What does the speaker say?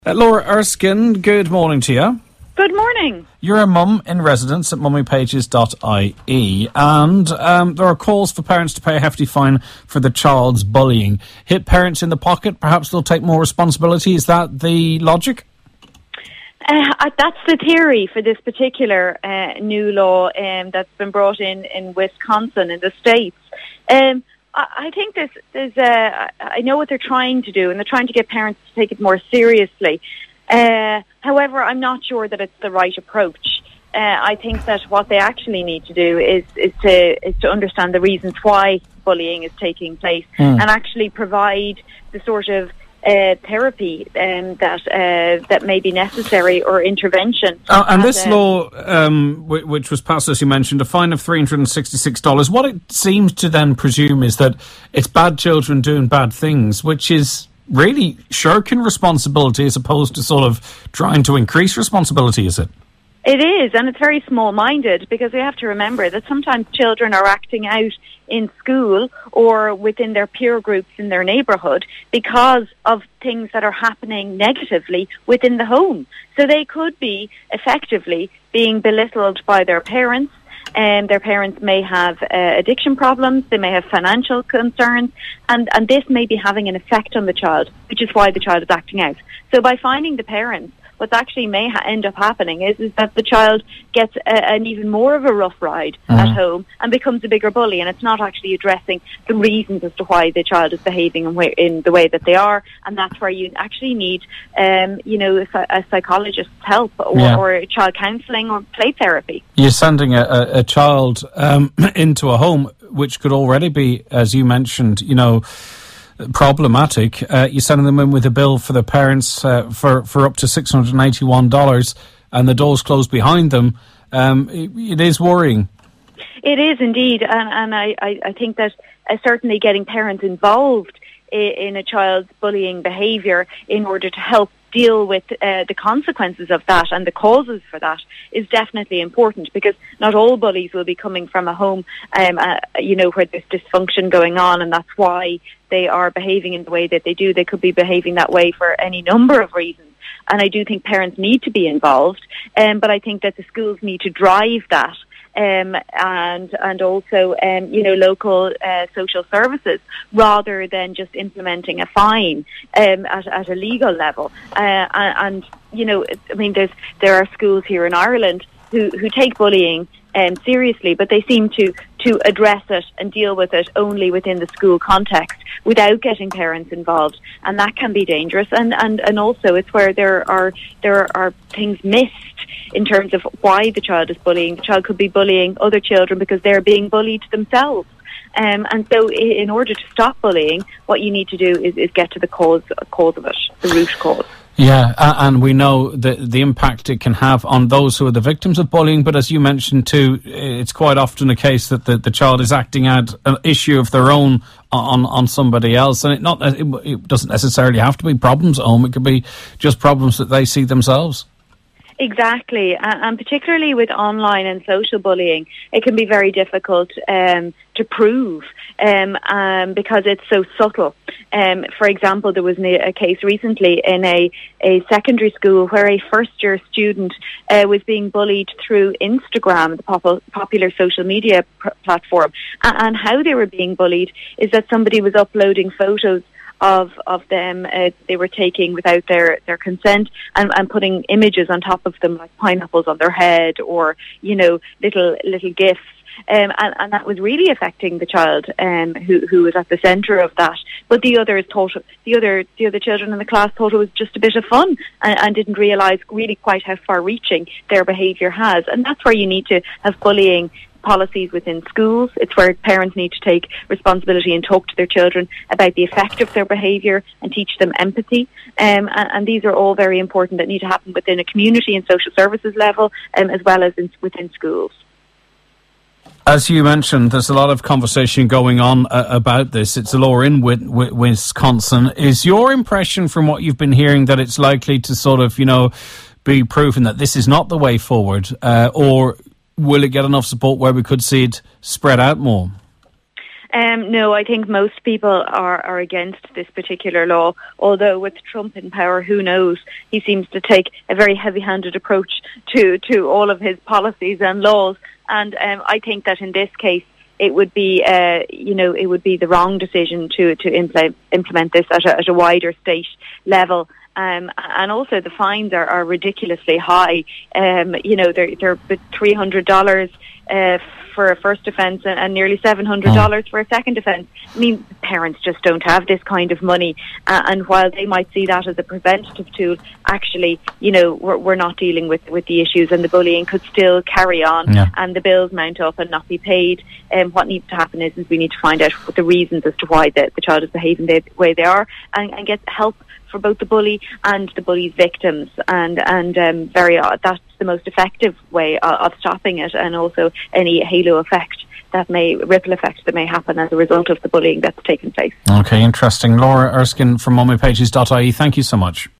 Laura Erskine, good morning to you. Good morning. You're a mum in residence at mummypages.ie, and there are calls for parents to pay a hefty fine for the child's bullying. Hit parents in the pocket, perhaps they'll take more responsibility. Is that the logic? That's the theory for this particular new law that's been brought in Wisconsin, in the States. I think I know what they're trying to do, and they're trying to get parents to take it more seriously. However, I'm not sure that it's the right approach. I think that what they actually need to do is to understand the reasons why bullying is taking place and actually provide the sort of therapy that may be necessary, or intervention. And this law, which was passed, as you mentioned, a fine of $366, what it seems to then presume is that it's bad children doing bad things, which is really shirking responsibility as opposed to sort of trying to increase responsibility, is it? It is, and it's very small-minded, because we have to remember that sometimes children are acting out in school or within their peer groups in their neighbourhood because of things that are happening negatively within the home. So they could be effectively being belittled by their parents, and their parents may have addiction problems, they may have financial concerns, and this may be having an effect on the child, which is why the child is acting out. So by finding the parents, what actually may end up happening is that the child gets an even more of a rough ride at home and becomes a bigger bully, and it's not actually addressing the reasons as to why the child is behaving in the way that they are, and that's where you actually need, a psychologist's help or child counselling or play therapy. You're sending a child into a home which could already be, as you mentioned, problematic. You're sending them in with a bill for the parents for up to $681, and the door's closed behind them. It is worrying. It is indeed, and I think that certainly getting parents involved in a child's bullying behaviour in order to help deal with the consequences of that and the causes for that is definitely important, because not all bullies will be coming from a home where there's dysfunction going on, and that's why they are behaving in the way that they do. They could be behaving that way for any number of reasons, and I do think parents need to be involved, but I think that the schools need to drive that, and also local social services, rather than just implementing a fine at a legal level. There are schools here in Ireland who take bullying seriously, but they seem to address it and deal with it only within the school context without getting parents involved, and that can be dangerous. And also it's where there are things missed in terms of why the child is bullying. The child could be bullying other children because they're being bullied themselves. And so in order to stop bullying, what you need to do is get to the cause of it, the root cause. Yeah, and we know the impact it can have on those who are the victims of bullying, but as you mentioned too, it's quite often a case that the child is acting out an issue of their own on somebody else, and it doesn't necessarily have to be problems at home. It could be just problems that they see themselves. Exactly, and particularly with online and social bullying, it can be very difficult to prove because it's so subtle. For example, there was a case recently in a secondary school where a first-year student was being bullied through Instagram, the popular social media platform. And how they were being bullied is that somebody was uploading photos of them they were taking without their consent, and putting images on top of them, like pineapples on their head, or little gifs, and that was really affecting the child who was at the centre of that. But the other children in the class thought it was just a bit of fun, and didn't realise really quite how far-reaching their behaviour has. And that's where you need to have bullying policies within schools. It's where parents need to take responsibility and talk to their children about the effect of their behaviour and teach them empathy. And these are all very important that need to happen within a community and social services level, as well as within schools. As you mentioned, there's a lot of conversation going on about this. It's a law in Wisconsin. Is your impression from what you've been hearing that it's likely to sort of, be proven that this is not the way forward, or will it get enough support where we could see it spread out more? No, I think most people are against this particular law, although with Trump in power, who knows? He seems to take a very heavy-handed approach to all of his policies and laws, and I think that in this case, it would be, it would be the wrong decision to implement this at a wider state level. And also the fines are ridiculously high. They're $300 for a first offence and nearly $700 for a second offence. I mean, parents just don't have this kind of money. And while they might see that as a preventative tool, actually, we're not dealing with the issues, and the bullying could still carry on, and the bills mount up and not be paid. What needs to happen is we need to find out what the reasons as to why the child is behaving the way they are, and get help for both the bully and the bully's victims, and that's the most effective way of stopping it, and also any ripple effect that may happen as a result of the bullying that's taken place. Okay, interesting. Laura Erskine from mummypages.ie, thank you so much.